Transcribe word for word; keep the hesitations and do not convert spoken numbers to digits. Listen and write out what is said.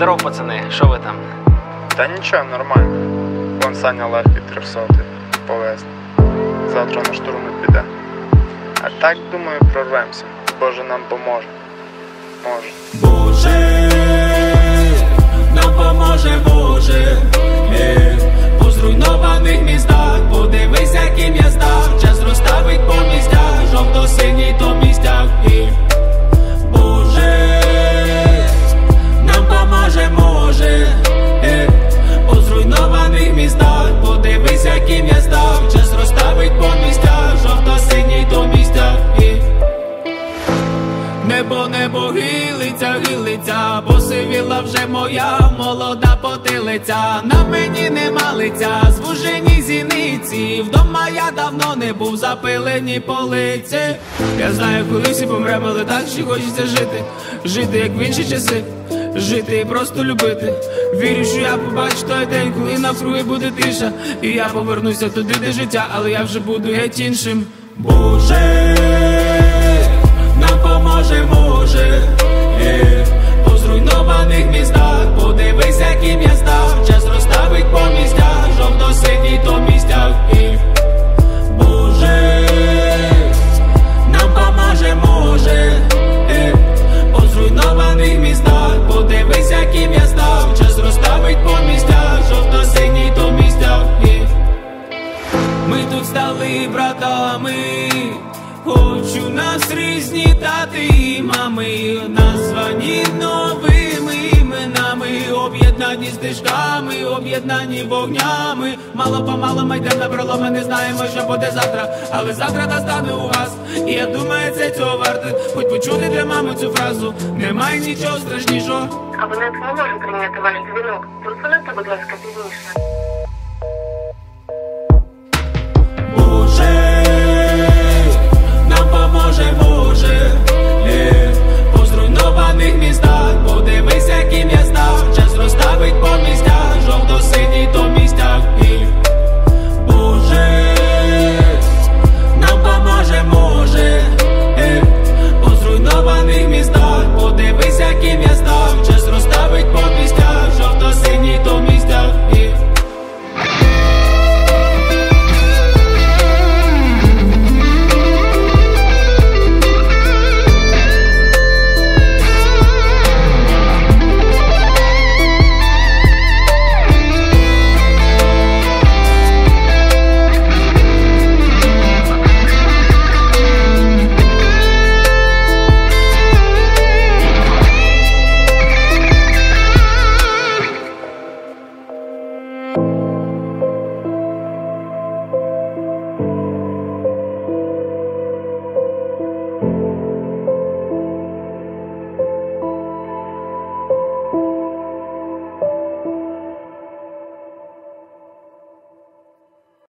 Здоров, пацани, що ви там? Та нічого, нормально. Вон Саня легкий трьохсотий повезли. Завтра на штурм не піде. А так, думаю, прорвемося. Боже нам поможе. Може. Боже, нам поможе, Боже. Е, по зруйнованих містах, подивись, яким я став. Час розставить по місцях, жовто-синій тобі стяг. Е, Боже, нам поможе, може. Е, по зруйнованих містах, подивись, яким я став. Час розставить по місцях, жовто-синій тобі стяг. Е, Небо, небо гилиться, гилиться, посивіла вже моя молода потилиця. На мені нема лиця, звужені зіниці. Вдома я давно не був, запилені полиці. Я знаю, колись і помремо, але так ще хочеться жити. Жити, як в інші часи, жити і просто любити. Вірю, що я побачу той день, коли навкруги буде тиша. І я повернуся туди, де життя, але я вже буду геть іншим. Боже, нам поможе, може. Е, по зруйнованих містах, подивись, яким я став. Час розставить по місцях, жовто-синій тобі стяг. Е, Боже, нам поможе, може. Е, по зруйнованих містах, подивись, яким я став. Час розставить по місцях, жовто-синій тобі стяг. Е, ми тут стали братами. Хочу нас різні тати і мами, названі новими іменами, об'єднані стежками, об'єднані вогнями. Мало-помалу ми йдемо на пролом, ми не знаємо, що буде завтра, але завтра настане у вас. І я думаю, це цього варте, хоч почути для мами цю фразу. Немає нічого страшнішого. Абонент не може прийняти ваш дзвінок. Телефонуйте, будь ласка, пізніше.